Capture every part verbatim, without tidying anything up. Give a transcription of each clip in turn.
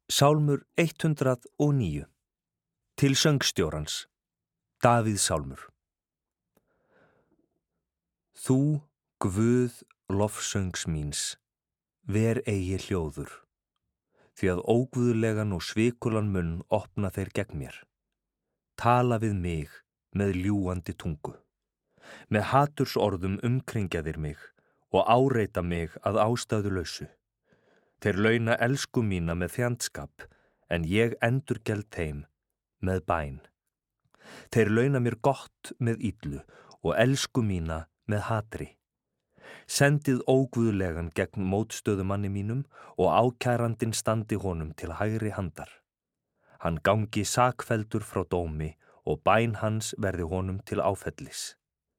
Sálmur hundrað og níu. Til söngstjórans. Davíð sálmur. Þú, Guð lofsöngs míns, ver eigi hljóður, því að óguðlegan og svikulan munn opna þeir gegn mér. Tala við mig með ljúgandi tungu. Með hatursorðum umkringja þeir mig og áreita mig að ástæðulausu. Þeir launa elsku mína með fjandskap, en ég endurgeld þeim með bæn. Þeir launa mér gott með illu og elsku mína með hatri. Sendið óguðlegan gegn mótstöðumanni mínum og ákærandinn standi honum til hægri handar. Hann gangi sakfelldur frá dómi og bæn hans verði honum til áfellis.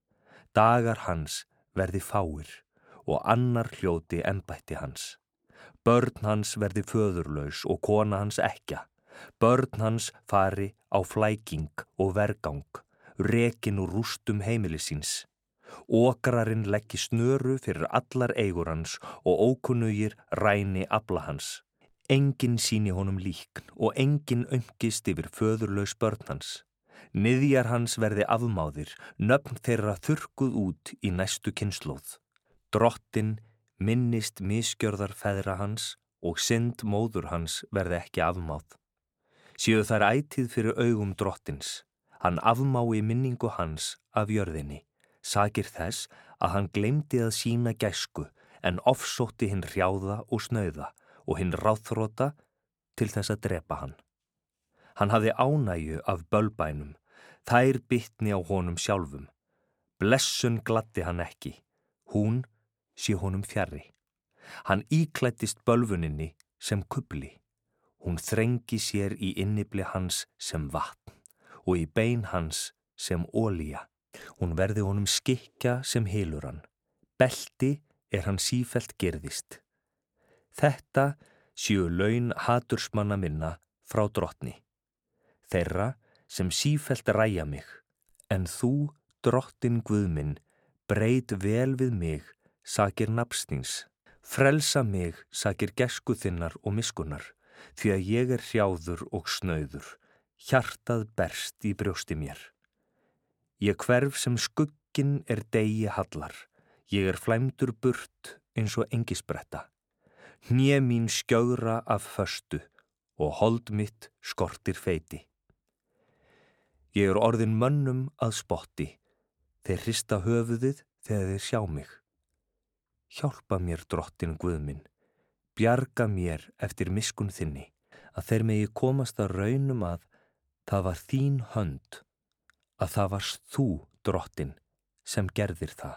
Dagar hans verði fáir og annar hljóti embætti hans. Börn hans verði föðurlaus og kona hans ekkja. Börn hans fari á flæking og vergang, rekin úr rústum heimilis síns. Okrarinn leggi snöru fyrir allar eigur hans og ókunnugir ræni afla hans. Enginn sýni honum líkn og enginn aumkist yfir föðurlaus börn hans. Niðjar hans verði afmáðir, nöfn þeirra þurrkuð út í næstu kynslóð. Drottinn minnist misgjörðar feðra hans og synd móður hans verði ekki afmáð. Séu þær ætíð fyrir augum drottins, hann afmái minningu hans af jörðinni, sakir þess að hann gleymdi að sýna gæsku en ofsótti hinn hrjáða og snauða og hinn ráðþrota til þess að drepa hann. Hann hafði ánægju af bölbænum, þær bitni á honum sjálfum. Blessun gladdi hann ekki, hún sé honum fjarri. Hann íklæddist bölvuninni sem kubli. Hún þrengi sér í innibli hans sem vatn og í bein hans sem olía. Hún verði honum skikkja sem hylur hann. Belti er hann sífellt gerðist. Þetta séu laun hatursmanna minna frá drottni. Þeirra sem sífellt ræja mig, en þú, drottin Guð minn, breyt vel við mig, sakir nafnsþíns. Frelsa mig, sakir gæsku þinnar og miskunnar, því að ég er hrjáður og snauður, hjartað berst í brjósti mér. Ég hverf sem skugginn er degi hallar, ég er flæmdur burt eins og engisbretta. Hné mín skjögra af föstu og hold mitt skortir feiti. Ég er orðin mönnum að spotti, þeir hrista höfuðið þegar þeir sjá mig. Hjálpa mér, drottin Guð minn, bjarga mér eftir miskunn þinni, að þeir megi komast að raunum að það var þín hönd, að það varst þú, drottin, sem gerðir það.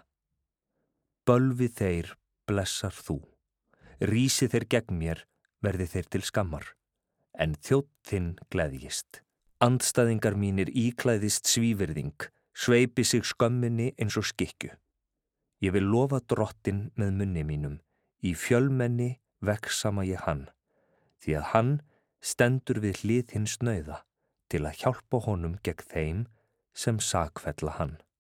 Bölvi þeir blessar þú, rísi þeir gegn mér, verði þeir til skammar, en þjónn þinn gleðjist. Andstæðingar mínir íklæðist svívirðing, sveipi sig skömminni eins og skikkju. Ég vil lofa drottin með munni mínum, í fjölmenni vegsama ég hann, því að hann stendur við hlið hins snauða til að hjálpa honum gegn þeim sem sakfella hann.